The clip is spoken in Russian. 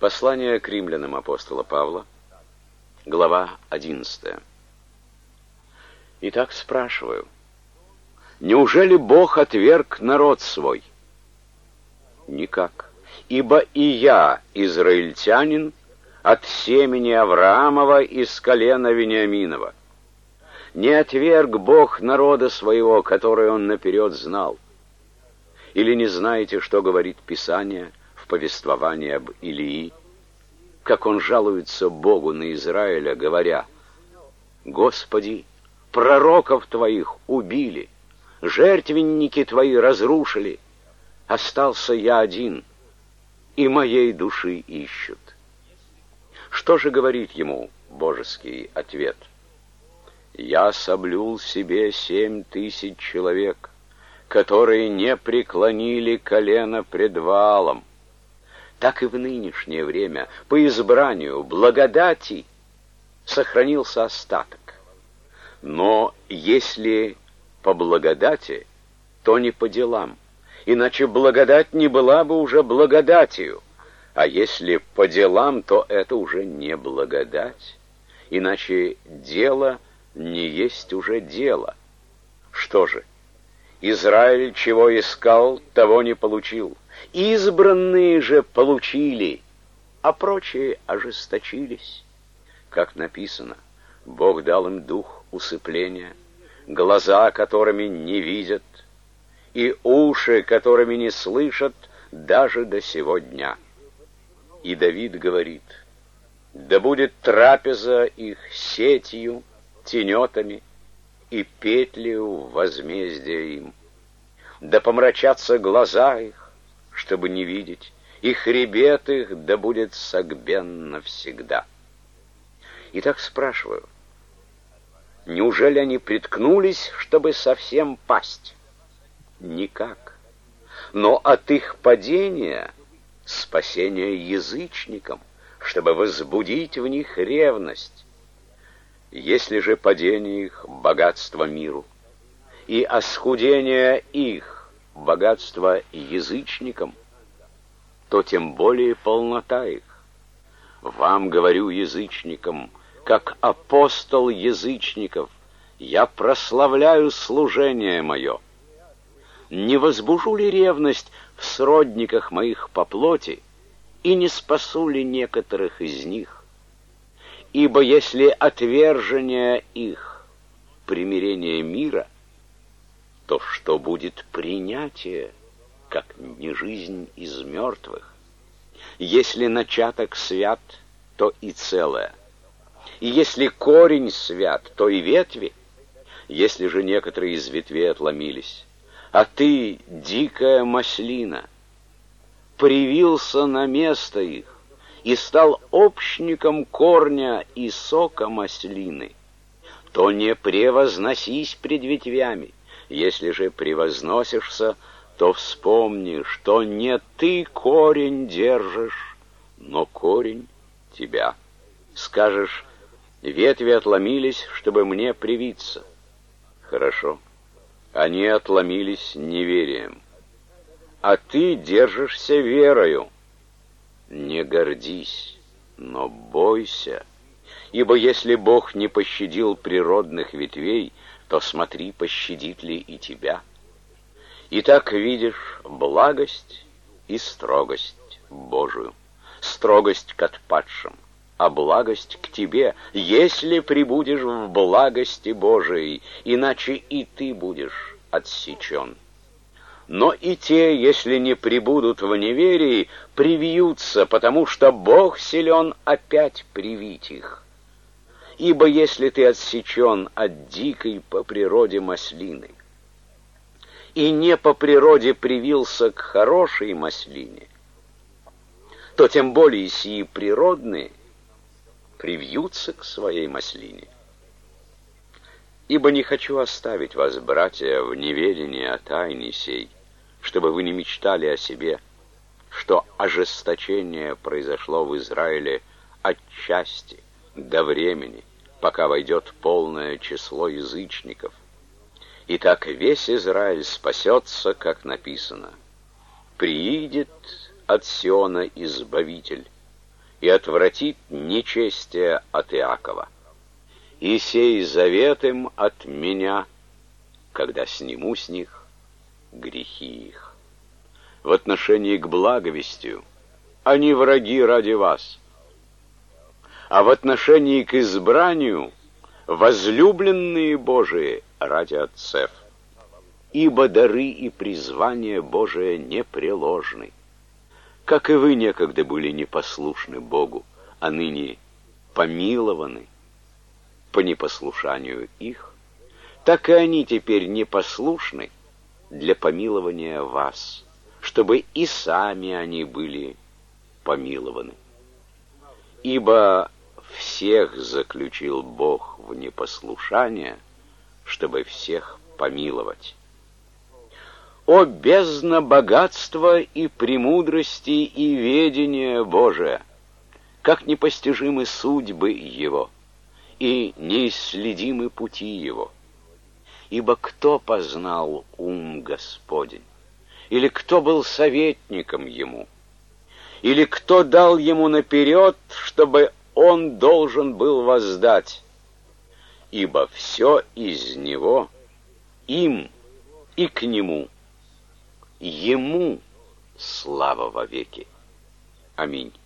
Послание к римлянам апостола Павла, глава 11. Итак, спрашиваю, неужели Бог отверг народ свой? Никак. Ибо и я, израильтянин, от семени Авраамова из колена Вениаминова. Не отверг Бог народа своего, который он наперед знал. Или не знаете, что говорит Писание в повествовании об Илии, как он жалуется Богу на Израиля, говоря: «Господи, пророков Твоих убили, жертвенники Твои разрушили, остался я один, и моей души ищут». Что же говорит ему божеский ответ? «Я соблюл себе 7000 человек, которые не преклонили колено пред Ваалом». Так и в нынешнее время по избранию благодати сохранился остаток. Но если по благодати, то не по делам, иначе благодать не была бы уже благодатью, а если по делам, то это уже не благодать, иначе дело не есть уже дело. Что же? Израиль чего искал, того не получил. Избранные же получили, а прочие ожесточились. Как написано, Бог дал им дух усыпления, глаза, которыми не видят, и уши, которыми не слышат даже до сего дня. И Давид говорит: да будет трапеза их сетью, тенетами и петлею возмездия им. Да помрачатся глаза их, чтобы не видеть, и хребет их да будет согбен навсегда. Итак, спрашиваю, неужели они приткнулись, чтобы совсем пасть? Никак. Но от их падения спасение язычникам, чтобы возбудить в них ревность. Если же падение их — богатство миру, и осхудение их — богатство язычникам, то тем более полнота их. Вам говорю, язычникам, как апостол язычников, я прославляю служение мое. Не возбужу ли ревность в сродниках моих по плоти, и не спасу ли некоторых из них? Ибо если отвержение их — примирение мира, то что будет принятие, как не жизнь из мертвых? Если начаток свят, то и целое. И если корень свят, то и ветви. Если же некоторые из ветвей отломились, а ты, дикая маслина, привился на место их и стал общником корня и сока маслины, то не превозносись пред ветвями. Если же превозносишься, то вспомни, что не ты корень держишь, но корень тебя. Скажешь: ветви отломились, чтобы мне привиться. Хорошо, они отломились неверием, а ты держишься верою. Не гордись, но бойся, ибо если Бог не пощадил природных ветвей, то смотри, пощадит ли и тебя. Итак, видишь благость и строгость Божию, строгость к отпадшим, а благость к тебе, если пребудешь в благости Божией, иначе и ты будешь отсечен. Но и те, если не пребудут в неверии, привьются, потому что Бог силен опять привить их. Ибо если ты отсечен от дикой по природе маслины, и не по природе привился к хорошей маслине, то тем более сии природные привьются к своей маслине. Ибо не хочу оставить вас, братья, в неведении о тайне сей, чтобы вы не мечтали о себе, что ожесточение произошло в Израиле отчасти до времени, пока войдет полное число язычников. Итак, весь Израиль спасется, как написано: «Приидет от Сиона Избавитель, и отвратит нечестие от Иакова. И сей завет им от меня, когда сниму с них грехи их. В отношении к благовестию они враги ради вас, а в отношении к избранию возлюбленные Божии ради отцев. Ибо дары и призвание Божие непреложны. Как и вы некогда были непослушны Богу, а ныне помилованы по непослушанию их, так и они теперь непослушны для помилования вас, чтобы и сами они были помилованы. Ибо всех заключил Бог в непослушание, чтобы всех помиловать. О бездна богатства и премудрости и ведения Божия! Как непостижимы судьбы Его, и неисследимы пути Его! Ибо кто познал ум Господень? Или кто был советником Ему? Или кто дал Ему наперед, чтобы Он должен был воздать? Ибо все из Него, им и к Нему, Ему слава вовеки. Аминь.